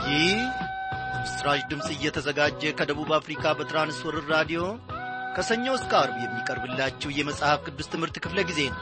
ይህ በምስራች ድምፅ እየተዘጋጀ ከደቡብ አፍሪካ በትራንስወርልድ ራዲዮ ከሰኞ እስከ ዓርብ የሚቀርብላችሁ የመጽሐፍ ቅዱስ ትምህርት ክፍለ ጊዜ ነው።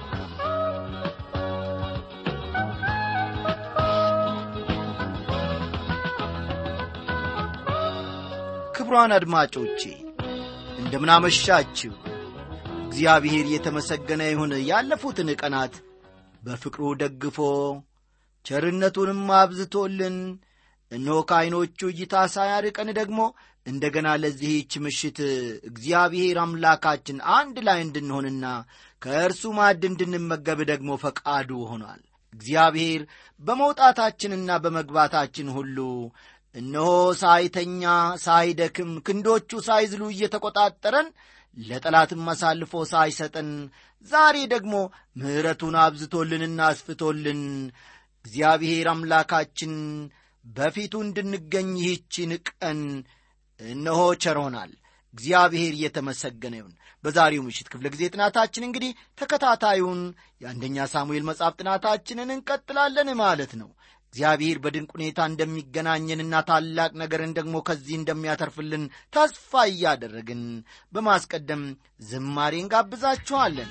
ክቡራን አድማጮቼ እንደምን አመሻችሁ። እግዚአብሔር የተመሰገነ ይሁን። ያለፉትን ቀናት በፍቅሩ ደግፎ ቸርነቱንም አብዝቶልን እነሆ ከዓይኖቹ እይታ ሳያርቀን ደግሞ እንደገና ለዚህች ምሽት እግዚአብሔር አምላካችን አንድ ላይ እንድንሆንና ከእርሱ ማዕድ እንድንመገብ ደግሞ ፈቃዱ ሆኗል። እግዚአብሔር በመውጣታችንና በመግባታችን ሁሉ እነሆ ሳይተኛ ሳይደክም ክንዶቹ ሳይዝሉ እየተቆጣጠረን ለጠላትም አሳልፎ ሳይሰጠን ዛሬ ደግሞ ምሕረቱን አብዝቶልንና አስፍቶልን እግዚአብሔር አምላካችን በፊቱ እንድንገኝ ይህችን ቀን እነሆ ቸሮናል። እግዚአብሔር የተመሰገነ ይሁን። በዛሬው ምሽት ክፍለ ጊዜ ጥናታችን እንግዲህ ተከታታዩን የአንደኛ ሳሙኤል መጽሐፍ ጥናታችንን እንቀጥላለን ማለት ነው። እግዚአብሔር በድንቅ ሁኔታ እንደሚገናኘንና ታላቅ ነገርን ደግሞ ከዚህ እንደሚያተርፍልን ተስፋ እያደረግን በማስቀደም ዝማሬን ጋብዛችኋለን።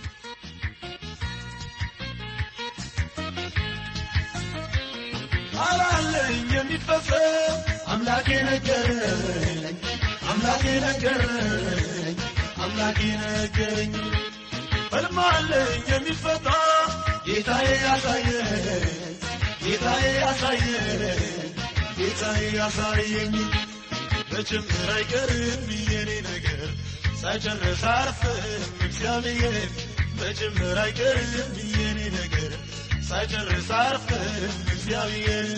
አላለኝ የሚፈጸም አምላኬ ነገረኝ፣ አምላኬ ነገረኝ፣ አምላኬ ነገረኝ። ሕልማለኝ የሚፈታ ጌታዬ ያሳየኝ፣ ጌታዬ ያሳየኝ፣ ጌታዬ ያሳየኝ። በጭምር አይቀርም የኔ ነገር ሳይጨርስ አያርፍም እግዚአብሔር። በጭምር አይቀርም የኔ ነገር ሳይጨርስ አያርፍም እግዚአብሔር።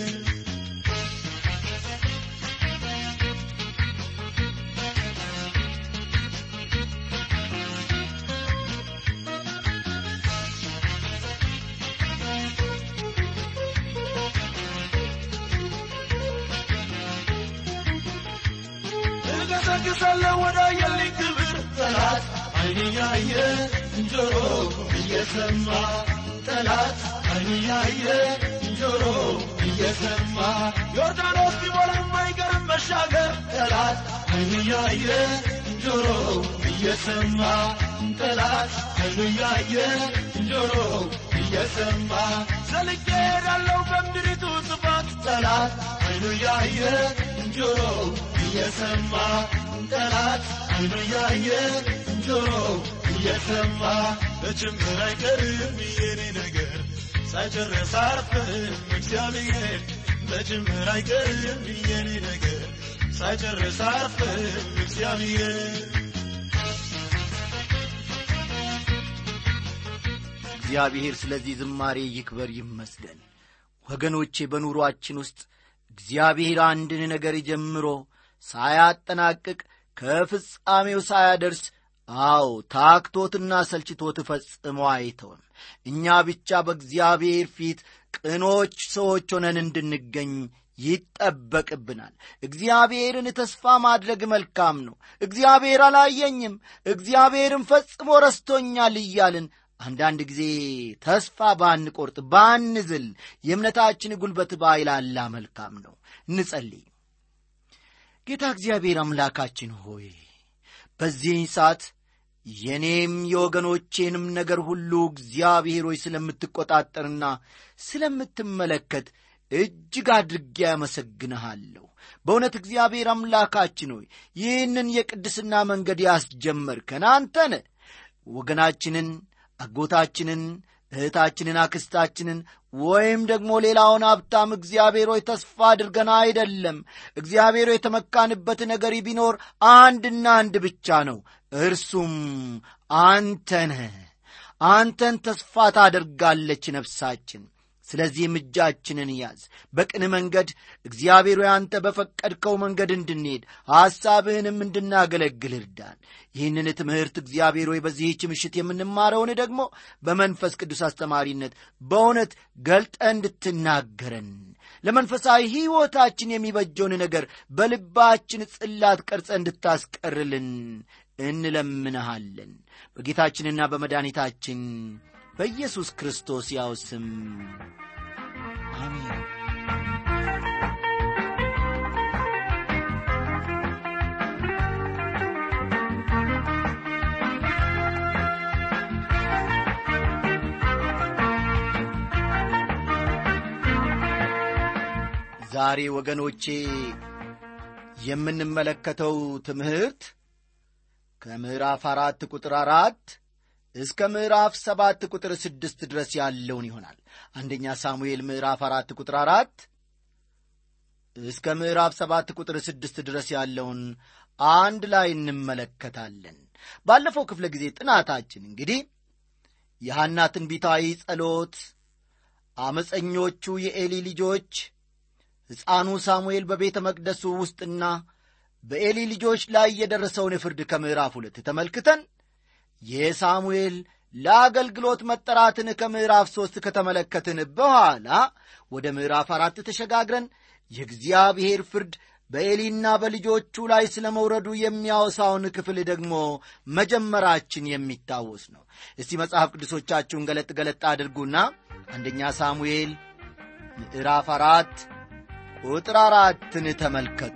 እገሰግሳለሁ ወደ አየልኝ ክብር ጠላት ዓይኔ ያየ ጆሮ እየሰማ ጠላት ዓይኔ ያየ ጆሮ እየሰማ ዮርዳኖስ ቢሞላም አይቀርም መሻገር ጠላት ዓይኔ ያየ ጆሮ እየሰማ ጠላት ዓይኔ ያየ ጆሮ እየሰማ ዘልቄ እሄዳለሁ በምድሪቱ ጥፋት ጠላት ዓይኔ ያየ ጆሮ እየሰማ ጠላት ዓይኔ ያየ ጆሮ እየሰማ በጭምር አይቀርም የኔ ነገር ሳይጨርስ አያርፍም እግዚአብሔር። በጭምር አይቀርም የኔ ነገር ሳይጨርስ አያርፍም እግዚአብሔር። እግዚአብሔር ስለዚህ ዝማሬ ይክበር ይመስገን። ወገኖቼ በኑሯችን ውስጥ እግዚአብሔር አንድን ነገር ጀምሮ ሳያጠናቅቅ ከፍጻሜው ሳያደርስ ታክቶትና ሰልችቶት ፈጽሞ አይተውም። እኛ ብቻ በእግዚአብሔር ፊት ቅኖች ሰዎች ሆነን እንድንገኝ ይጠበቅብናል። እግዚአብሔርን ተስፋ ማድረግ መልካም ነው። እግዚአብሔር አላየኝም፣ እግዚአብሔርን ፈጽሞ ረስቶኛል እያልን አንዳንድ ጊዜ ተስፋ ባንቆርጥ ባንዝል የእምነታችን ጉልበት ባይላላ መልካም ነው። እንጸልይ። ጌታ እግዚአብሔር አምላካችን ሆይ በዚህ ሰዓት የኔም የወገኖቼንም ነገር ሁሉ እግዚአብሔር ሆይ ስለምትቆጣጠርና ስለምትመለከት እጅግ አድርጌ አመሰግንሃለሁ። በእውነት እግዚአብሔር አምላካችን ሆይ ይህንን የቅድስና መንገድ ያስጀመርከን አንተ ነህ። ወገናችንን፣ አጎታችንን፣ እህታችንን፣ አክስታችንን ወይም ደግሞ ሌላውን ሀብታም እግዚአብሔር ሆይ ተስፋ አድርገን አይደለም። እግዚአብሔር ሆይ የተመካንበት ነገር ቢኖር አንድና አንድ ብቻ ነው፣ እርሱም አንተ ነህ። አንተን ተስፋ ታደርጋለች ነፍሳችን። ስለዚህም እጃችንን ያዝ። በቅን መንገድ እግዚአብሔር ሆይ አንተ በፈቀድከው መንገድ እንድንሄድ ሐሳብህንም እንድናገለግል እርዳን። ይህንን ትምህርት እግዚአብሔር ሆይ በዚህች ምሽት የምንማረውን ደግሞ በመንፈስ ቅዱስ አስተማሪነት በእውነት ገልጠ እንድትናገረን ለመንፈሳዊ ሕይወታችን የሚበጀውን ነገር በልባችን ጽላት ቀርጸ እንድታስቀርልን እንለምንሃለን። በጌታችንና በመድኃኒታችን በኢየሱስ ክርስቶስ ያው ስም አሜን። ዛሬ ወገኖቼ የምንመለከተው ትምህርት ከምዕራፍ 4 ቁጥር 4 እስከ ምዕራፍ 7 ቁጥር 6 ድረስ ያለውን ይሆናል። አንደኛ ሳሙኤል ምዕራፍ 4 ቁጥር 4 እስከ ምዕራፍ 7 ቁጥር 6 ድረስ ያለውን አንድ ላይ እንመለከታለን። ባለፈው ክፍለ ጊዜ ጥናታችን እንግዲህ የሐና ትንቢታዊ ጸሎት፣ አመፀኞቹ የኤሊ ልጆች፣ ሕፃኑ ሳሙኤል በቤተ መቅደሱ ውስጥና በኤሊ ልጆች ላይ የደረሰውን ፍርድ ከምዕራፍ 2 ተመልክተን የሳሙኤል ለአገልግሎት መጠራትን ከምዕራፍ 3 ከተመለከትን በኋላ ወደ ምዕራፍ 4 ተሸጋግረን የእግዚአብሔር ፍርድ በኤሊና በልጆቹ ላይ ስለ መውረዱ የሚያወሳውን ክፍል ደግሞ መጀመራችን የሚታወስ ነው። እስቲ መጽሐፍ ቅዱሶቻችሁን ገለጥ ገለጥ አድርጉና አንደኛ ሳሙኤል ምዕራፍ 4 ቁጥር 4ን ተመልከቱ።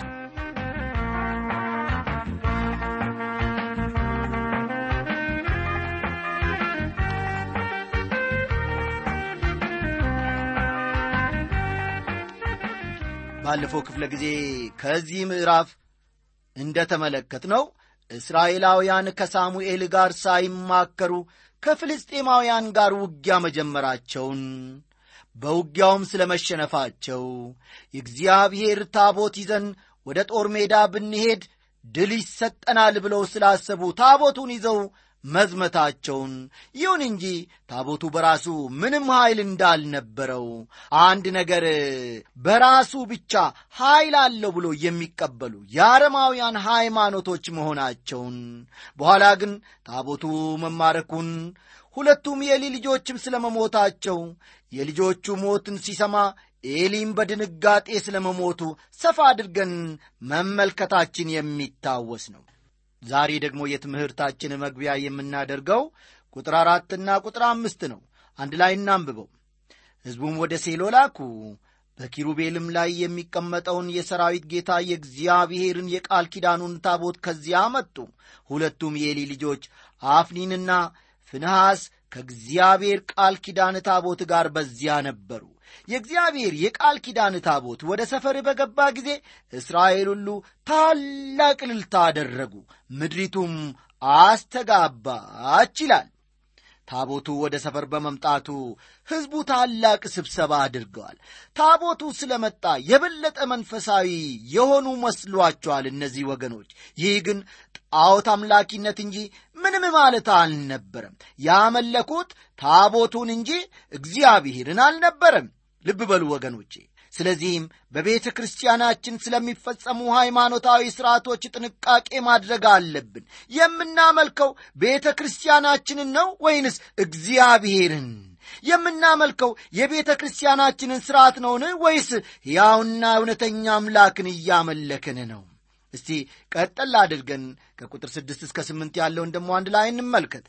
ባለፈው ክፍለ ጊዜ ከዚህ ምዕራፍ እንደተመለከትነው እስራኤላውያን ከሳሙኤል ጋር ሳይማከሩ ከፍልስጤማውያን ጋር ውጊያ መጀመራቸውን፣ በውጊያውም ስለ መሸነፋቸው፣ የእግዚአብሔር ታቦት ይዘን ወደ ጦር ሜዳ ብንሄድ ድል ይሰጠናል ብለው ስላሰቡ ታቦቱን ይዘው መዝመታቸውን፣ ይሁን እንጂ ታቦቱ በራሱ ምንም ኃይል እንዳልነበረው፣ አንድ ነገር በራሱ ብቻ ኃይል አለው ብሎ የሚቀበሉ የአረማውያን ሃይማኖቶች መሆናቸውን፣ በኋላ ግን ታቦቱ መማረኩን፣ ሁለቱም የኤሊ ልጆችም ስለ መሞታቸው፣ የልጆቹ ሞትን ሲሰማ ኤሊም በድንጋጤ ስለ መሞቱ ሰፋ አድርገን መመልከታችን የሚታወስ ነው። ዛሬ ደግሞ የትምህርታችን መግቢያ የምናደርገው ቁጥር 4ና ቁጥር 5 ነው። አንድ ላይ እናንብበው። ሕዝቡም ወደ ሴሎ ላኩ፣ በኪሩቤልም ላይ የሚቀመጠውን የሰራዊት ጌታ የእግዚአብሔርን የቃል ኪዳኑን ታቦት ከዚያ መጡ። ሁለቱም የኤሊ ልጆች አፍኒንና ፍንሐስ ከእግዚአብሔር ቃል ኪዳን ታቦት ጋር በዚያ ነበሩ። የእግዚአብሔር የቃል ኪዳን ታቦት ወደ ሰፈር በገባ ጊዜ እስራኤል ሁሉ ታላቅ እልልታ አደረጉ፣ ምድሪቱም አስተጋባች ይላል። ታቦቱ ወደ ሰፈር በመምጣቱ ሕዝቡ ታላቅ ስብሰባ አድርገዋል። ታቦቱ ስለመጣ የበለጠ መንፈሳዊ የሆኑ መስሏቸዋል እነዚህ ወገኖች። ይህ ግን ጣዖት አምላኪነት እንጂ ምንም ማለት አልነበረም። ያመለኩት ታቦቱን እንጂ እግዚአብሔርን አልነበረም። ልብ በሉ ወገኖቼ። ስለዚህም በቤተ ክርስቲያናችን ስለሚፈጸሙ ሃይማኖታዊ ሥርዓቶች ጥንቃቄ ማድረግ አለብን። የምናመልከው ቤተ ክርስቲያናችንን ነው ወይንስ እግዚአብሔርን? የምናመልከው የቤተ ክርስቲያናችንን ሥርዓት ነውን ወይስ ሕያውና እውነተኛ አምላክን እያመለክን ነው? እስቲ ቀጠል አድርገን ከቁጥር 6 እስከ 8 ያለውን ደሞ አንድ ላይ እንመልከት።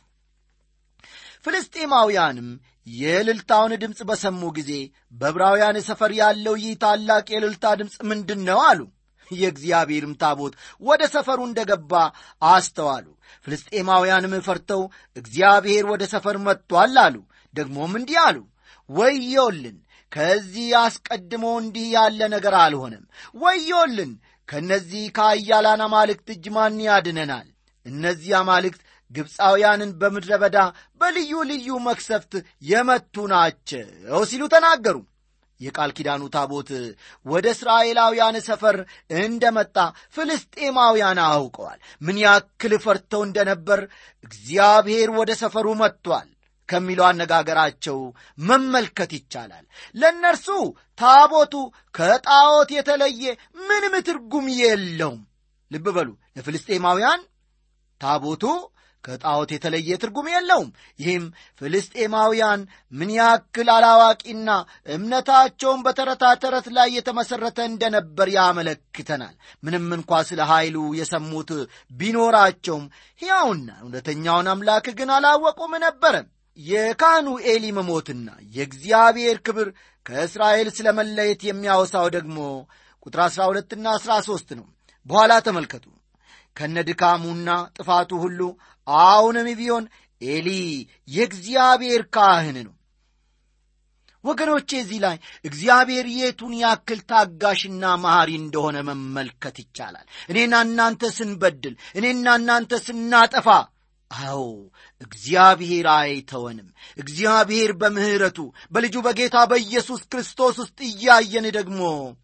ፍልስጤማውያንም የእልልታውን ድምፅ በሰሙ ጊዜ በዕብራውያን ሰፈር ያለው ይህ ታላቅ የእልልታ ድምፅ ምንድን ነው አሉ። የእግዚአብሔርም ታቦት ወደ ሰፈሩ እንደገባ አስተዋሉ። ፍልስጤማውያንም ፈርተው እግዚአብሔር ወደ ሰፈር መጥቶአል አሉ። ደግሞም እንዲህ አሉ፣ ወዮልን! ከዚህ አስቀድሞ እንዲህ ያለ ነገር አልሆነም። ወዮልን! ከእነዚህ ከኃያላን አማልክት እጅ ማን ያድነናል? እነዚህ አማልክት ግብፃውያንን በምድረ በዳ በልዩ ልዩ መክሰፍት የመቱ ናቸው ሲሉ ተናገሩ። የቃል ኪዳኑ ታቦት ወደ እስራኤላውያን ሰፈር እንደመጣ ፍልስጤማውያን አውቀዋል። ምን ያክል ፈርተው እንደነበር እግዚአብሔር ወደ ሰፈሩ መጥቷል ከሚለው አነጋገራቸው መመልከት ይቻላል። ለእነርሱ ታቦቱ ከጣዖት የተለየ ምንም ትርጉም የለውም። ልብ በሉ፣ ለፍልስጤማውያን ታቦቱ ከጣዖት የተለየ ትርጉም የለውም። ይህም ፍልስጤማውያን ምን ያክል አላዋቂና እምነታቸውን በተረታ ተረት ላይ የተመሠረተ እንደነበር ያመለክተናል። ምንም እንኳ ስለ ኃይሉ የሰሙት ቢኖራቸውም ሕያውና እውነተኛውን አምላክ ግን አላወቁም ነበረ። የካህኑ ኤሊ መሞትና የእግዚአብሔር ክብር ከእስራኤል ስለ መለየት የሚያወሳው ደግሞ ቁጥር 12ና 13 ነው። በኋላ ተመልከቱ። ከነድካሙና ጥፋቱ ሁሉ አሁንም ቢሆን ኤሊ የእግዚአብሔር ካህን ነው። ወገኖቼ እዚህ ላይ እግዚአብሔር የቱን ያክል ታጋሽና መሐሪ እንደሆነ መመልከት ይቻላል። እኔና እናንተ ስንበድል፣ እኔና እናንተ ስናጠፋ፣ አዎ እግዚአብሔር አይተወንም። እግዚአብሔር በምሕረቱ በልጁ በጌታ በኢየሱስ ክርስቶስ ውስጥ እያየን ደግሞ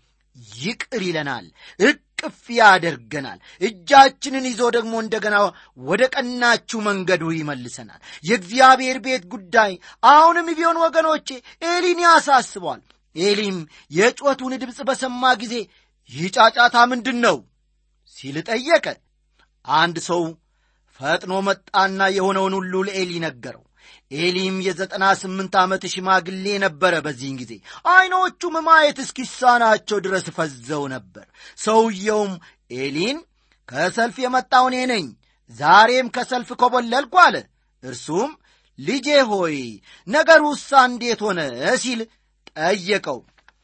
ይቅር ይለናል፣ እቅፍ ያደርገናል። እጃችንን ይዞ ደግሞ እንደገና ወደ ቀናችሁ መንገዱ ይመልሰናል። የእግዚአብሔር ቤት ጉዳይ አሁንም ቢሆን ወገኖቼ ኤሊን ያሳስቧል። ኤሊም የጮቱን ድምፅ በሰማ ጊዜ ይህ ጫጫታ ምንድን ነው ሲል ጠየቀ። አንድ ሰው ፈጥኖ መጣና የሆነውን ሁሉ ለኤሊ ነገረው። ኤሊም የ98 ዓመት ሽማግሌ ነበረ። በዚህን ጊዜ ዓይኖቹም ማየት እስኪሳናቸው ድረስ ፈዘው ነበር። ሰውየውም ኤሊን ከሰልፍ የመጣው እኔ ነኝ፣ ዛሬም ከሰልፍ ኮበለልኩ አለ። እርሱም ልጄ ሆይ ነገሩስ እንዴት ሆነ ሲል ጠየቀው።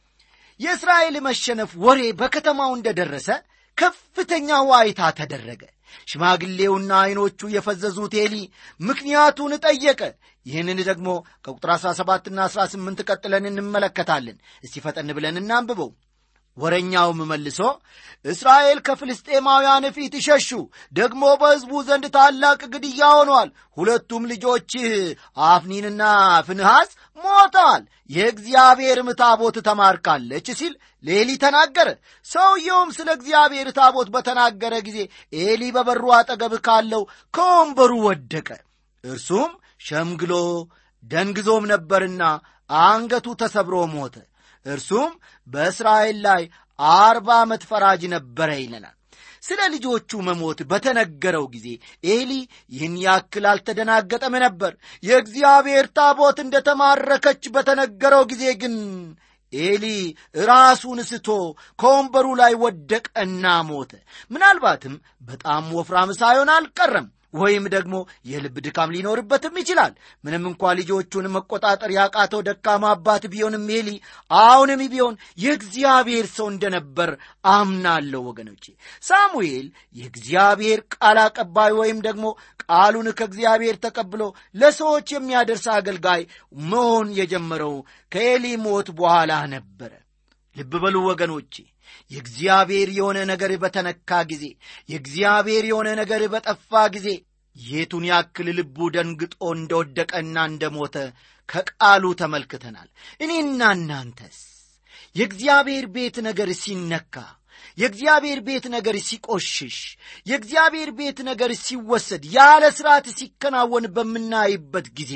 የእስራኤል መሸነፍ ወሬ በከተማው እንደደረሰ ከፍተኛ ዋይታ ተደረገ። ሽማግሌውና ዓይኖቹ የፈዘዙት ኤሊ ምክንያቱን ጠየቀ። ይህንን ደግሞ ከቁጥር 17ና 18 ቀጥለን እንመለከታለን። እስቲ ፈጠን ብለን እናንብበው። ወረኛውም መልሶ እስራኤል ከፍልስጤማውያን ፊት ሸሹ፣ ደግሞ በሕዝቡ ዘንድ ታላቅ ግድያ ሆኗል። ሁለቱም ልጆችህ አፍኒንና ፍንሐስ ሞተዋል፣ የእግዚአብሔርም ታቦት ተማርካለች ሲል ለኤሊ ተናገረ። ሰውየውም ስለ እግዚአብሔር ታቦት በተናገረ ጊዜ ኤሊ በበሩ አጠገብ ካለው ከወንበሩ ወደቀ። እርሱም ሸምግሎ ደንግዞም ነበርና አንገቱ ተሰብሮ ሞተ። እርሱም በእስራኤል ላይ 40 ዓመት ፈራጅ ነበረ ይለናል። ስለ ልጆቹ መሞት በተነገረው ጊዜ ኤሊ ይህን ያክል አልተደናገጠም ነበር። የእግዚአብሔር ታቦት እንደተማረከች በተነገረው ጊዜ ግን ኤሊ ራሱን ስቶ ከወንበሩ ላይ ወደቀና ሞተ። ምናልባትም በጣም ወፍራም ሳይሆን አልቀረም፣ ወይም ደግሞ የልብ ድካም ሊኖርበትም ይችላል። ምንም እንኳ ልጆቹን መቆጣጠር ያቃተው ደካማ አባት ቢሆንም ኤሊ አሁንም ቢሆን የእግዚአብሔር ሰው እንደነበር አምናለሁ። ወገኖቼ ሳሙኤል የእግዚአብሔር ቃል አቀባይ ወይም ደግሞ ቃሉን ከእግዚአብሔር ተቀብሎ ለሰዎች የሚያደርስ አገልጋይ መሆን የጀመረው ከኤሊ ሞት በኋላ ነበረ። ልብ በሉ ወገኖቼ፣ የእግዚአብሔር የሆነ ነገር በተነካ ጊዜ፣ የእግዚአብሔር የሆነ ነገር በጠፋ ጊዜ የቱን ያክል ልቡ ደንግጦ እንደወደቀና እንደሞተ ከቃሉ ተመልክተናል። እኔና እናንተስ የእግዚአብሔር ቤት ነገር ሲነካ፣ የእግዚአብሔር ቤት ነገር ሲቆሽሽ፣ የእግዚአብሔር ቤት ነገር ሲወሰድ፣ ያለ ሥርዓት ሲከናወን በምናይበት ጊዜ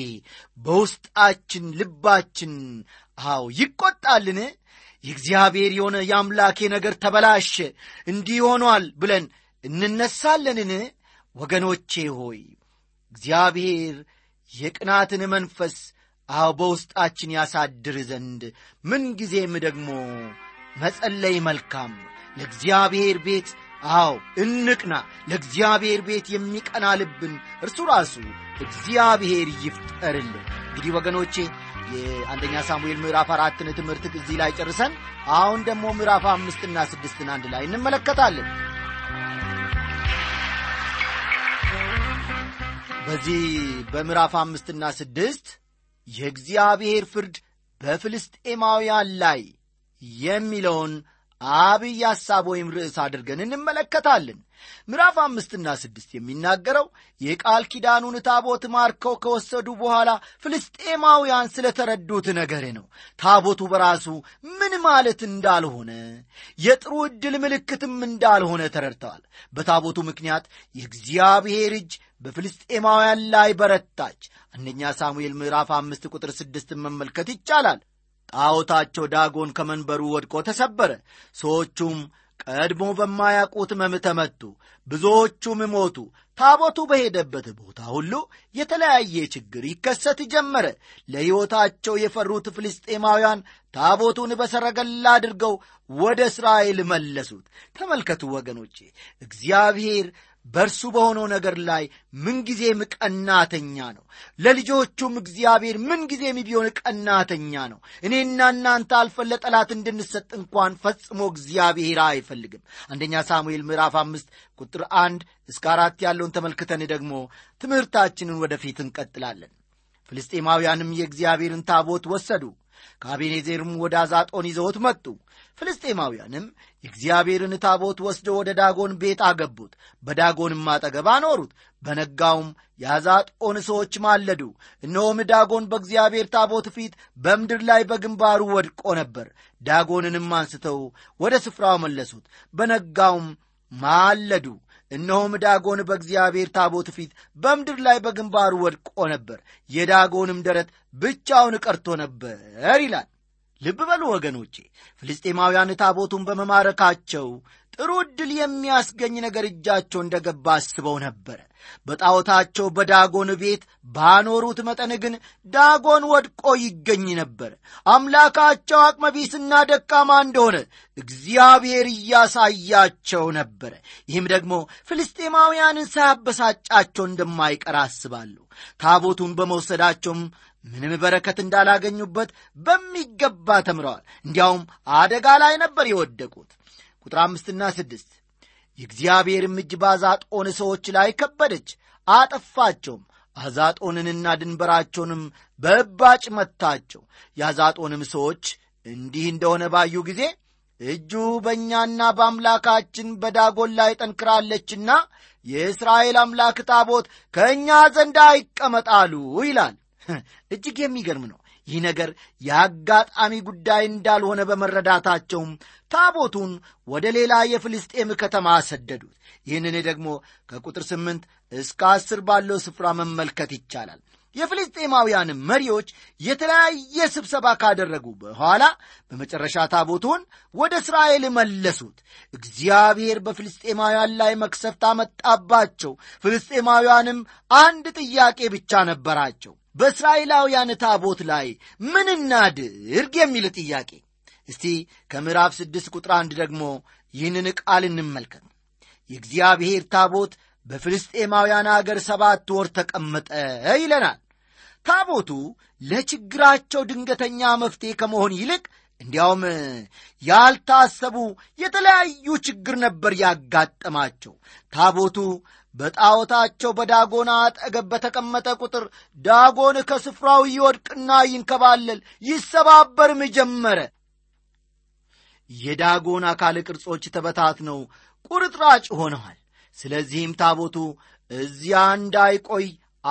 በውስጣችን ልባችን ይቆጣልን? የእግዚአብሔር የሆነ የአምላኬ ነገር ተበላሸ፣ እንዲህ ሆኗል ብለን እንነሳለንን? ወገኖቼ ሆይ እግዚአብሔር የቅናትን መንፈስ በውስጣችን ያሳድር ዘንድ ምንጊዜም ደግሞ መጸለይ መልካም። ለእግዚአብሔር ቤት እንቅና። ለእግዚአብሔር ቤት የሚቀና ልብን እርሱ ራሱ እግዚአብሔር ይፍጠርልን። እንግዲህ ወገኖቼ የአንደኛ ሳሙኤል ምዕራፍ 4 ትምህርት እዚህ ላይ ጨርሰን አሁን ደግሞ ምዕራፍ 5 እና 6 አንድ ላይ እንመለከታለን። በዚህ በምዕራፍ 5 እና 6 የእግዚአብሔር ፍርድ በፍልስጤማውያን ላይ የሚለውን አብይ ሐሳብ ወይም ርዕስ አድርገን እንመለከታለን። ምዕራፍ 5 እና 6 የሚናገረው የቃል ኪዳኑን ታቦት ማርከው ከወሰዱ በኋላ ፍልስጤማውያን ስለተረዱት ነገር ነው። ታቦቱ በራሱ ምን ማለት እንዳልሆነ፣ የጥሩ ዕድል ምልክትም እንዳልሆነ ተረድተዋል። በታቦቱ ምክንያት የእግዚአብሔር እጅ በፍልስጤማውያን ላይ በረታች። አንደኛ ሳሙኤል ምዕራፍ 5 ቁጥር 6 መመልከት ይቻላል። ጣዖታቸው ዳጎን ከመንበሩ ወድቆ ተሰበረ። ሰዎቹም ቀድሞ በማያውቁት ሕመም ተመቱ፣ ብዙዎቹም ሞቱ። ታቦቱ በሄደበት ቦታ ሁሉ የተለያየ ችግር ይከሰት ጀመረ። ለሕይወታቸው የፈሩት ፍልስጤማውያን ታቦቱን በሰረገላ አድርገው ወደ እስራኤል መለሱት። ተመልከቱ ወገኖቼ፣ እግዚአብሔር በእርሱ በሆነው ነገር ላይ ምንጊዜም ቀናተኛ ነው። ለልጆቹም እግዚአብሔር ምንጊዜም ቢሆን ቀናተኛ ነው። እኔና እናንተ አልፈን ለጠላት እንድንሰጥ እንኳን ፈጽሞ እግዚአብሔር አይፈልግም። አንደኛ ሳሙኤል ምዕራፍ 5 ቁጥር 1 እስከ 4 ያለውን ተመልክተን ደግሞ ትምህርታችንን ወደፊት እንቀጥላለን። ፍልስጤማውያንም የእግዚአብሔርን ታቦት ወሰዱ፣ ከአቤኔዜርም ወደ አዛጦን ይዘውት መጡ። ፍልስጤማውያንም የእግዚአብሔርን ታቦት ወስደው ወደ ዳጎን ቤት አገቡት፣ በዳጎንም አጠገብ አኖሩት። በነጋውም የአዛጦን ሰዎች ማለዱ፣ እነሆም ዳጎን በእግዚአብሔር ታቦት ፊት በምድር ላይ በግንባሩ ወድቆ ነበር። ዳጎንንም አንስተው ወደ ስፍራው መለሱት። በነጋውም ማለዱ፣ እነሆም ዳጎን በእግዚአብሔር ታቦት ፊት በምድር ላይ በግንባሩ ወድቆ ነበር፣ የዳጎንም ደረት ብቻውን ቀርቶ ነበር ይላል። ልብ በሉ ወገኖቼ፣ ፍልስጤማውያን ታቦቱን በመማረካቸው ጥሩ ዕድል የሚያስገኝ ነገር እጃቸው እንደገባ አስበው ነበረ። በጣዖታቸው በዳጎን ቤት ባኖሩት መጠን ግን ዳጎን ወድቆ ይገኝ ነበር። አምላካቸው አቅመቢስና ደካማ እንደሆነ እግዚአብሔር እያሳያቸው ነበረ። ይህም ደግሞ ፍልስጤማውያንን ሳያበሳጫቸው እንደማይቀር አስባለሁ። ታቦቱን በመውሰዳቸውም ምንም በረከት እንዳላገኙበት በሚገባ ተምረዋል። እንዲያውም አደጋ ላይ ነበር የወደቁት። ቁጥር 5ና 6 የእግዚአብሔርም እጅ በአዛጦን ሰዎች ላይ ከበደች፣ አጠፋቸውም። አዛጦንንና ድንበራቸውንም በእባጭ መታቸው። የአዛጦንም ሰዎች እንዲህ እንደሆነ ባዩ ጊዜ እጁ በእኛና በአምላካችን በዳጎን ላይ ጠንክራለችና የእስራኤል አምላክ ታቦት ከእኛ ዘንድ አይቀመጣሉ ይላል። እጅግ የሚገርም ነው። ይህ ነገር የአጋጣሚ ጉዳይ እንዳልሆነ በመረዳታቸውም ታቦቱን ወደ ሌላ የፍልስጤም ከተማ ሰደዱት። ይህንን ደግሞ ከቁጥር 8 እስከ 10 ባለው ስፍራ መመልከት ይቻላል። የፍልስጤማውያን መሪዎች የተለያየ ስብሰባ ካደረጉ በኋላ በመጨረሻ ታቦቱን ወደ እስራኤል መለሱት። እግዚአብሔር በፍልስጤማውያን ላይ መቅሰፍት አመጣባቸው። ፍልስጤማውያንም አንድ ጥያቄ ብቻ ነበራቸው፣ በእስራኤላውያን ታቦት ላይ ምን እናድርግ የሚል ጥያቄ። እስቲ ከምዕራፍ 6 ቁጥር 1 ደግሞ ይህንን ቃል እንመልከት። የእግዚአብሔር ታቦት በፍልስጤማውያን አገር 7 ወር ተቀመጠ ይለናል። ታቦቱ ለችግራቸው ድንገተኛ መፍትሄ ከመሆን ይልቅ እንዲያውም ያልታሰቡ የተለያዩ ችግር ነበር ያጋጠማቸው። ታቦቱ በጣዖታቸው በዳጎን አጠገብ በተቀመጠ ቁጥር ዳጎን ከስፍራው ይወድቅና ይንከባለል ይሰባበርም ጀመረ። የዳጎን አካል ቅርጾች ተበታትነው ቁርጥራጭ ሆነዋል። ስለዚህም ታቦቱ እዚያ እንዳይቆይ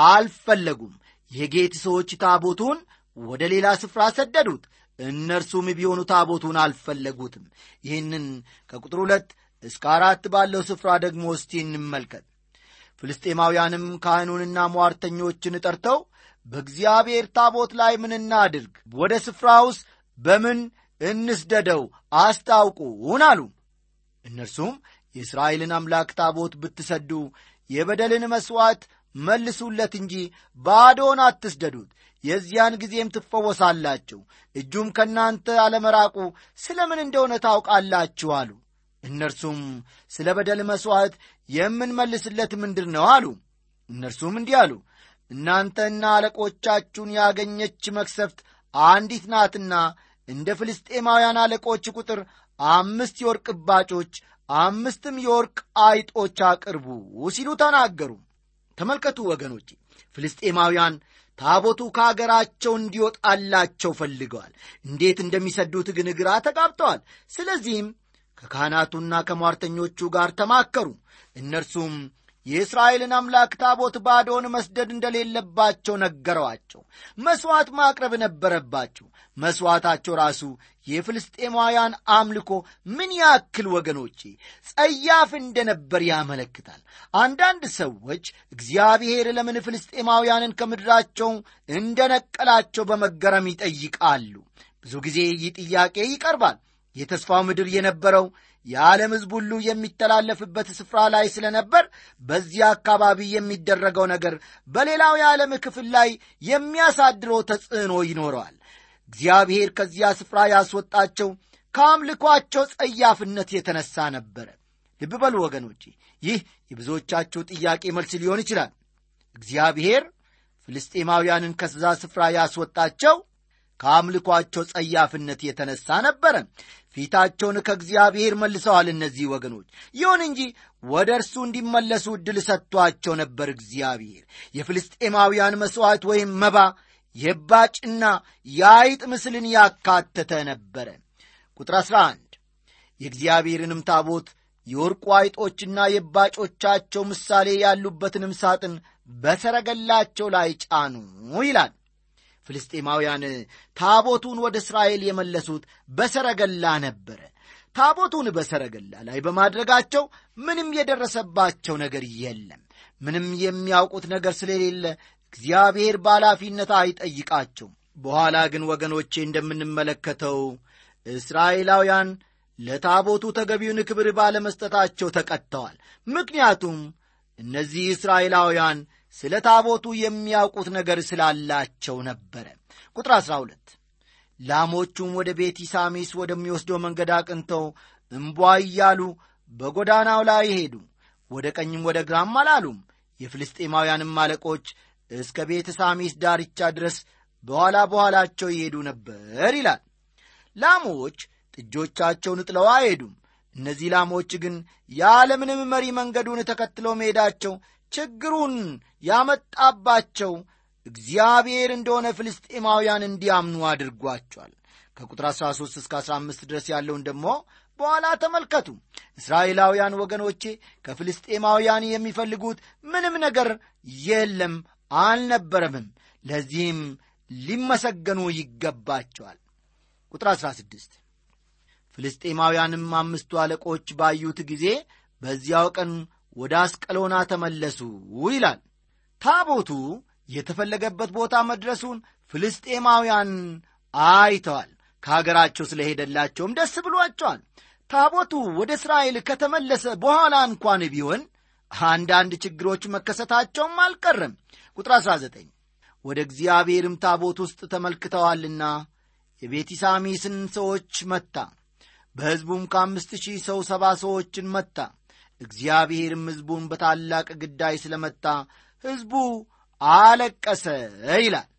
አልፈለጉም። የጌት ሰዎች ታቦቱን ወደ ሌላ ስፍራ ሰደዱት። እነርሱም ቢሆኑ ታቦቱን አልፈለጉትም። ይህንን ከቁጥር 2 እስከ 4 ባለው ስፍራ ደግሞ እስቲ እንመልከት። ፍልስጤማውያንም ካህኑንና ሟርተኞችን ጠርተው በእግዚአብሔር ታቦት ላይ ምን እናድርግ? ወደ ስፍራውስ በምን እንስደደው? አስታውቁን አሉ። እነርሱም የእስራኤልን አምላክ ታቦት ብትሰዱ የበደልን መሥዋዕት መልሱለት እንጂ ባዶን አትስደዱት፣ የዚያን ጊዜም ትፈወሳላችሁ፣ እጁም ከእናንተ አለመራቁ ስለ ምን እንደሆነ ታውቃላችሁ አሉ። እነርሱም ስለ በደል መሥዋዕት የምንመልስለት ምንድር ነው አሉ። እነርሱም እንዲህ አሉ፣ እናንተና አለቆቻችሁን ያገኘች መክሰፍት አንዲት ናትና እንደ ፍልስጤማውያን አለቆች ቁጥር 5 የወርቅ እባጮች 5ም የወርቅ አይጦች አቅርቡ ሲሉ ተናገሩ። ተመልከቱ ወገኖቼ፣ ፍልስጤማውያን ታቦቱ ከአገራቸው እንዲወጣላቸው ፈልገዋል። እንዴት እንደሚሰዱት ግን ግራ ተጋብተዋል። ስለዚህም ከካህናቱና ከሟርተኞቹ ጋር ተማከሩ። እነርሱም የእስራኤልን አምላክ ታቦት ባዶን መስደድ እንደሌለባቸው ነገረዋቸው። መሥዋዕት ማቅረብ ነበረባቸው። መሥዋዕታቸው ራሱ የፍልስጤማውያን አምልኮ ምን ያክል ወገኖቼ ጸያፍ እንደነበር ያመለክታል። አንዳንድ ሰዎች እግዚአብሔር ለምን ፍልስጤማውያንን ከምድራቸው እንደነቀላቸው በመገረም ይጠይቃሉ። ብዙ ጊዜ ይህ ጥያቄ ይቀርባል። የተስፋው ምድር የነበረው የዓለም ሕዝብ ሁሉ የሚተላለፍበት ስፍራ ላይ ስለነበር በዚያ አካባቢ የሚደረገው ነገር በሌላው የዓለም ክፍል ላይ የሚያሳድረው ተጽዕኖ ይኖረዋል። እግዚአብሔር ከዚያ ስፍራ ያስወጣቸው ከአምልኳቸው ጸያፍነት የተነሳ ነበረ። ልብ በሉ ወገኖቼ፣ ይህ የብዙዎቻችሁ ጥያቄ መልስ ሊሆን ይችላል። እግዚአብሔር ፍልስጤማውያንን ከዛ ስፍራ ያስወጣቸው ከአምልኳቸው ጸያፍነት የተነሳ ነበረ። ፊታቸውን ከእግዚአብሔር መልሰዋል እነዚህ ወገኖች። ይሁን እንጂ ወደ እርሱ እንዲመለሱ ዕድል ሰጥቷቸው ነበር እግዚአብሔር። የፍልስጤማውያን መሥዋዕት ወይም መባ የባጭና የአይጥ ምስልን ያካተተ ነበረ። ቁጥር 11 የእግዚአብሔርንም ታቦት የወርቁ አይጦችና የባጮቻቸው ምሳሌ ያሉበትንም ሳጥን በሰረገላቸው ላይ ጫኑ ይላል። ፍልስጤማውያን ታቦቱን ወደ እስራኤል የመለሱት በሰረገላ ነበረ። ታቦቱን በሰረገላ ላይ በማድረጋቸው ምንም የደረሰባቸው ነገር የለም። ምንም የሚያውቁት ነገር ስለሌለ እግዚአብሔር በኃላፊነት አይጠይቃቸውም። በኋላ ግን ወገኖቼ እንደምንመለከተው እስራኤላውያን ለታቦቱ ተገቢውን ክብር ባለመስጠታቸው ተቀጥተዋል። ምክንያቱም እነዚህ እስራኤላውያን ስለ ታቦቱ የሚያውቁት ነገር ስላላቸው ነበረ። ቁጥር 12 ላሞቹም ወደ ቤትሳሚስ ወደሚወስደው መንገድ አቅንተው እምቧ እያሉ በጎዳናው ላይ ሄዱ፣ ወደ ቀኝም ወደ ግራም አላሉም። የፍልስጤማውያንም አለቆች እስከ ቤትሳሚስ ዳርቻ ድረስ በኋላቸው ይሄዱ ነበር ይላል። ላሞች ጥጆቻቸውን ጥለው አይሄዱም። እነዚህ ላሞች ግን ያለምንም መሪ መንገዱን ተከትለው መሄዳቸው ችግሩን ያመጣባቸው እግዚአብሔር እንደሆነ ፍልስጤማውያን እንዲያምኑ አድርጓቸዋል። ከቁጥር 13 እስከ 15 ድረስ ያለውን ደግሞ በኋላ ተመልከቱ። እስራኤላውያን ወገኖቼ ከፍልስጤማውያን የሚፈልጉት ምንም ነገር የለም አልነበረምም። ለዚህም ሊመሰገኑ ይገባቸዋል። ቁጥር 16 ፍልስጤማውያንም 5 አለቆች ባዩት ጊዜ በዚያው ቀን ወደ አስቀሎና ተመለሱ ይላል። ታቦቱ የተፈለገበት ቦታ መድረሱን ፍልስጤማውያን አይተዋል። ከሀገራቸው ስለሄደላቸውም ደስ ብሏቸዋል። ታቦቱ ወደ እስራኤል ከተመለሰ በኋላ እንኳን ቢሆን አንዳንድ ችግሮች መከሰታቸውም አልቀረም። ቁጥር 19 ወደ እግዚአብሔርም ታቦት ውስጥ ተመልክተዋልና የቤትሳሚስን ሰዎች መታ፣ በሕዝቡም ከ5,000 ሰው 70 ሰዎችን መታ። እግዚአብሔርም ሕዝቡን በታላቅ ግዳይ ስለመታ ሕዝቡ አለቀሰ ይላል።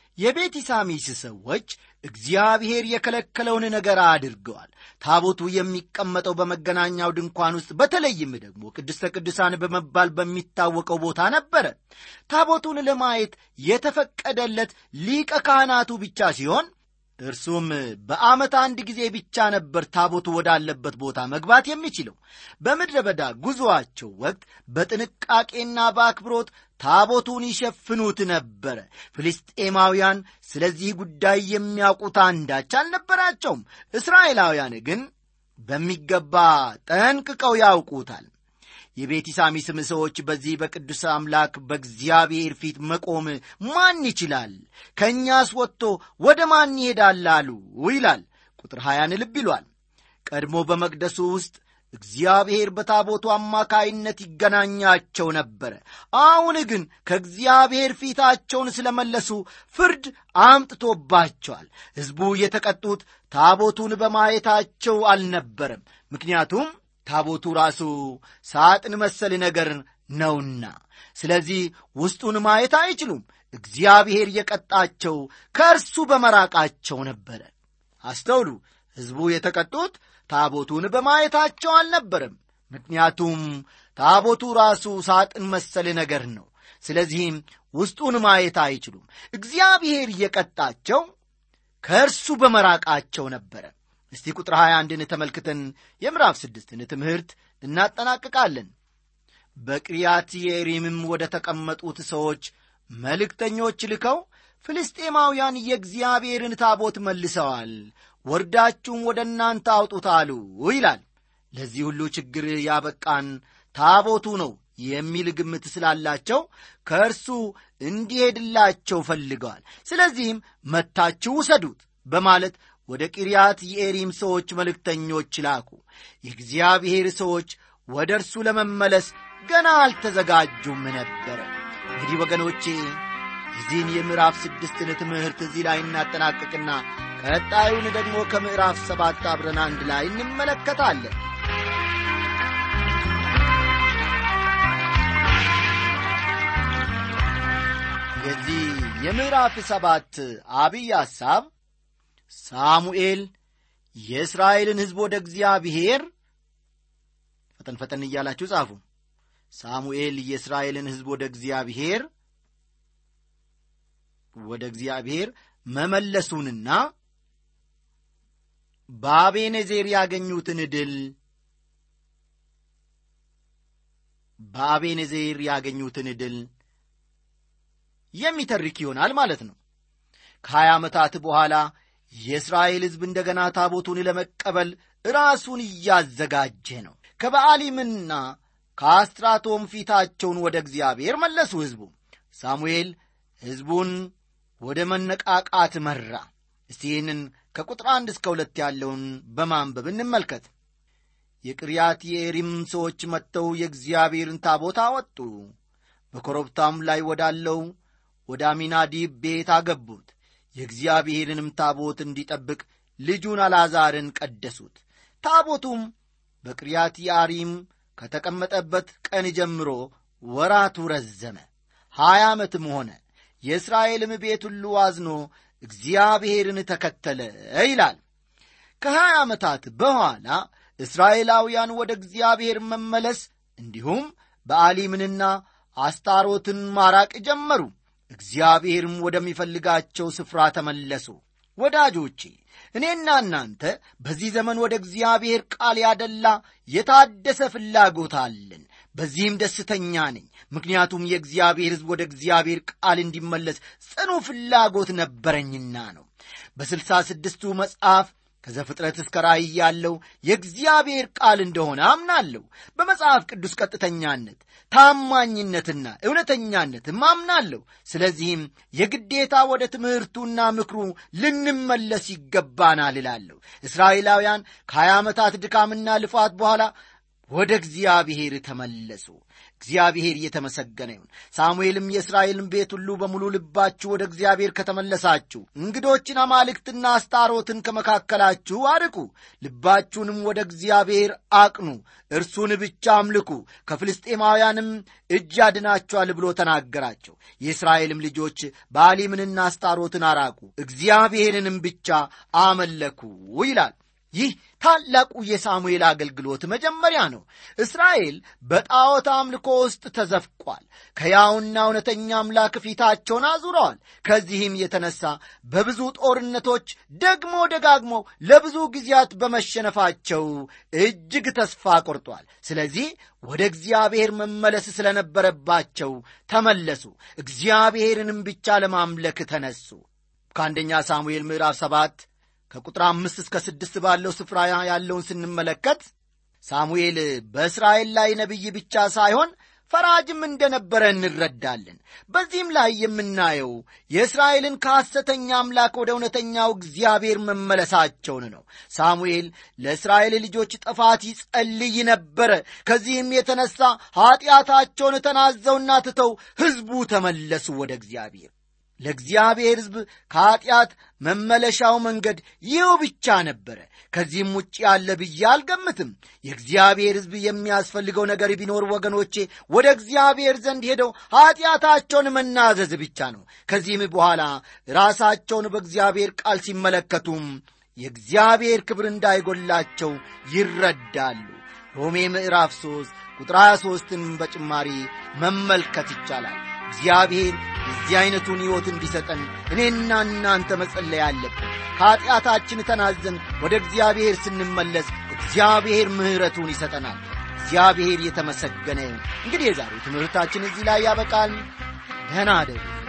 የቤትሳሚስ ሰዎች እግዚአብሔር የከለከለውን ነገር አድርገዋል። ታቦቱ የሚቀመጠው በመገናኛው ድንኳን ውስጥ በተለይም ደግሞ ቅድስተ ቅዱሳን በመባል በሚታወቀው ቦታ ነበረ። ታቦቱን ለማየት የተፈቀደለት ሊቀ ካህናቱ ብቻ ሲሆን እርሱም በዓመት አንድ ጊዜ ብቻ ነበር ታቦቱ ወዳለበት ቦታ መግባት የሚችለው። በምድረ በዳ ጉዞአቸው ወቅት በጥንቃቄና በአክብሮት ታቦቱን ይሸፍኑት ነበረ። ፍልስጤማውያን ስለዚህ ጉዳይ የሚያውቁት አንዳች አልነበራቸውም። እስራኤላውያን ግን በሚገባ ጠንቅቀው ያውቁታል። የቤትሳሚስም ሰዎች በዚህ በቅዱስ አምላክ በእግዚአብሔር ፊት መቆም ማን ይችላል? ከእኛስ ወጥቶ ወደ ማን ይሄዳል አሉ ይላል። ቁጥር 20 ልብ ይሏል። ቀድሞ በመቅደሱ ውስጥ እግዚአብሔር በታቦቱ አማካይነት ይገናኛቸው ነበረ። አሁን ግን ከእግዚአብሔር ፊታቸውን ስለመለሱ ፍርድ አምጥቶባቸዋል። ሕዝቡ የተቀጡት ታቦቱን በማየታቸው አልነበረም። ምክንያቱም ታቦቱ ራሱ ሳጥን መሰል ነገር ነውና፣ ስለዚህ ውስጡን ማየት አይችሉም። እግዚአብሔር የቀጣቸው ከእርሱ በመራቃቸው ነበረ። አስተውሉ። ሕዝቡ የተቀጡት ታቦቱን በማየታቸው አልነበረም። ምክንያቱም ታቦቱ ራሱ ሳጥን መሰል ነገር ነው። ስለዚህም ውስጡን ማየት አይችሉም። እግዚአብሔር የቀጣቸው ከእርሱ በመራቃቸው ነበረ። እስቲ ቁጥር 21ን ተመልክተን የምዕራፍ 6ን ትምህርት እናጠናቅቃለን። በቂርያት የዓሪምም ወደ ተቀመጡት ሰዎች መልእክተኞች ልከው ፍልስጤማውያን የእግዚአብሔርን ታቦት መልሰዋል፣ ወርዳችሁም ወደ እናንተ አውጡት አሉ ይላል። ለዚህ ሁሉ ችግር ያበቃን ታቦቱ ነው የሚል ግምት ስላላቸው ከእርሱ እንዲሄድላቸው ፈልገዋል። ስለዚህም መታችሁ ውሰዱት በማለት ወደ ቂርያት የዓሪም ሰዎች መልእክተኞች ላኩ። የእግዚአብሔር ሰዎች ወደ እርሱ ለመመለስ ገና አልተዘጋጁም ነበረ። እንግዲህ ወገኖቼ የዚህን የምዕራፍ 6ን ትምህርት እዚህ ላይ እናጠናቅቅና ቀጣዩን ደግሞ ከምዕራፍ 7 አብረን አንድ ላይ እንመለከታለን። የዚህ የምዕራፍ 7 አብይ ሐሳብ ሳሙኤል የእስራኤልን ሕዝብ ወደ እግዚአብሔር ፈጠን እያላችሁ ጻፉ። ሳሙኤል የእስራኤልን ሕዝብ ወደ እግዚአብሔር ወደ እግዚአብሔር መመለሱንና በአቤኔዜር ያገኙትን ድል የሚተርክ ይሆናል ማለት ነው። ከ20 ዓመታት በኋላ የእስራኤል ሕዝብ እንደገና ታቦቱን ለመቀበል ራሱን እያዘጋጀ ነው። ከበዓሊምና ከአስትራቶም ፊታቸውን ወደ እግዚአብሔር መለሱ። ሕዝቡ ሳሙኤል ሕዝቡን ወደ መነቃቃት መራ። እስቲ ይህንን ከቁጥር 1 እስከ 2 ያለውን በማንበብ እንመልከት። የቅርያት የኤሪም ሰዎች መጥተው የእግዚአብሔርን ታቦት አወጡ፣ በኮረብታም ላይ ወዳለው ወደ አሚናዲብ ቤት አገቡት። የእግዚአብሔርንም ታቦት እንዲጠብቅ ልጁን አልዓዛርን ቀደሱት። ታቦቱም በቅርያት የአሪም ከተቀመጠበት ቀን ጀምሮ ወራቱ ረዘመ፣ 20 ዓመትም ሆነ። የእስራኤልም ቤት ሁሉ አዝኖ እግዚአብሔርን ተከተለ ይላል። ከ20 ዓመታት በኋላ እስራኤላውያን ወደ እግዚአብሔር መመለስ እንዲሁም በዓሊምንና አስታሮትን ማራቅ ጀመሩ። እግዚአብሔርም ወደሚፈልጋቸው ስፍራ ተመለሱ። ወዳጆቼ እኔና እናንተ በዚህ ዘመን ወደ እግዚአብሔር ቃል ያደላ የታደሰ ፍላጎት አለን። በዚህም ደስተኛ ነኝ። ምክንያቱም የእግዚአብሔር ሕዝብ ወደ እግዚአብሔር ቃል እንዲመለስ ጽኑ ፍላጎት ነበረኝና ነው። በ66ቱ መጽሐፍ ከዘፍጥረት እስከ ራእይ ያለው የእግዚአብሔር ቃል እንደሆነ አምናለሁ። በመጽሐፍ ቅዱስ ቀጥተኛነት፣ ታማኝነትና እውነተኛነትም አምናለሁ። ስለዚህም የግዴታ ወደ ትምህርቱና ምክሩ ልንመለስ ይገባናል እላለሁ። እስራኤላውያን ከ20 ዓመታት ድካምና ልፋት በኋላ ወደ እግዚአብሔር ተመለሱ። እግዚአብሔር የተመሰገነ ይሁን። ሳሙኤልም የእስራኤልን ቤት ሁሉ በሙሉ ልባችሁ ወደ እግዚአብሔር ከተመለሳችሁ እንግዶችን አማልክትና አስታሮትን ከመካከላችሁ አርቁ፣ ልባችሁንም ወደ እግዚአብሔር አቅኑ፣ እርሱን ብቻ አምልኩ፣ ከፍልስጤማውያንም እጅ ያድናችኋል ብሎ ተናገራቸው። የእስራኤልም ልጆች በዓሊምንና አስታሮትን አራቁ፣ እግዚአብሔርንም ብቻ አመለኩ ይላል። ይህ ታላቁ የሳሙኤል አገልግሎት መጀመሪያ ነው። እስራኤል በጣዖት አምልኮ ውስጥ ተዘፍቋል። ከያውና እውነተኛ አምላክ ፊታቸውን አዙረዋል። ከዚህም የተነሳ በብዙ ጦርነቶች ደግሞ ደጋግሞ ለብዙ ጊዜያት በመሸነፋቸው እጅግ ተስፋ ቆርጧል። ስለዚህ ወደ እግዚአብሔር መመለስ ስለነበረባቸው ተመለሱ። እግዚአብሔርንም ብቻ ለማምለክ ተነሱ። ከአንደኛ ሳሙኤል ምዕራፍ 7 ከቁጥር 5 እስከ 6 ባለው ስፍራ ያለውን ስንመለከት ሳሙኤል በእስራኤል ላይ ነቢይ ብቻ ሳይሆን ፈራጅም እንደነበረ እንረዳለን። በዚህም ላይ የምናየው የእስራኤልን ከሐሰተኛ አምላክ ወደ እውነተኛው እግዚአብሔር መመለሳቸውን ነው። ሳሙኤል ለእስራኤል ልጆች ጥፋት ይጸልይ ነበረ። ከዚህም የተነሳ ኀጢአታቸውን ተናዘውና ትተው ሕዝቡ ተመለሱ ወደ እግዚአብሔር። ለእግዚአብሔር ሕዝብ ከኀጢአት መመለሻው መንገድ ይኸው ብቻ ነበረ። ከዚህም ውጭ ያለ ብዬ አልገምትም። የእግዚአብሔር ሕዝብ የሚያስፈልገው ነገር ቢኖር ወገኖቼ ወደ እግዚአብሔር ዘንድ ሄደው ኀጢአታቸውን መናዘዝ ብቻ ነው። ከዚህም በኋላ ራሳቸውን በእግዚአብሔር ቃል ሲመለከቱም የእግዚአብሔር ክብር እንዳይጎላቸው ይረዳሉ። ሮሜ ምዕራፍ 3 ቁጥር 23ን በጭማሪ መመልከት ይቻላል። እግዚአብሔር የዚህ አይነቱን ሕይወት እንዲሰጠን እኔና እናንተ መጸለይ አለብን። ከኀጢአታችን ተናዘን ወደ እግዚአብሔር ስንመለስ እግዚአብሔር ምሕረቱን ይሰጠናል። እግዚአብሔር የተመሰገነ ይሁን። እንግዲህ የዛሬው ትምህርታችን እዚህ ላይ ያበቃል። ደህና እደሩ።